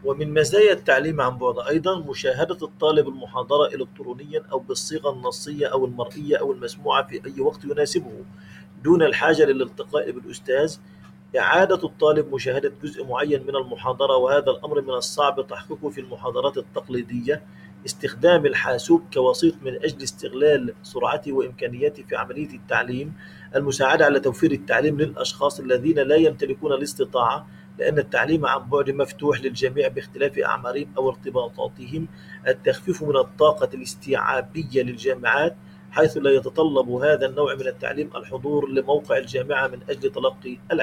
ومن مزايا التعليم عن بعد أيضا مشاهدة الطالب المحاضرة إلكترونيا أو بالصيغة النصية أو المرئية أو المسموعة في أي وقت يناسبه دون الحاجة للالتقاء بالأستاذ. إعادة الطالب مشاهدة جزء معين من المحاضرة، وهذا الأمر من الصعب تحقيقه في المحاضرات التقليدية. استخدام الحاسوب كوسيط من أجل استغلال سرعته وإمكانياته في عملية التعليم. المساعدة على توفير التعليم للأشخاص الذين لا يمتلكون الاستطاعة، لأن التعليم عن بعد مفتوح للجميع باختلاف أعمارهم أو ارتباطاتهم. التخفيف من الطاقة الاستيعابية للجامعات، حيث لا يتطلب هذا النوع من التعليم الحضور لموقع الجامعة من أجل تلقي العلم.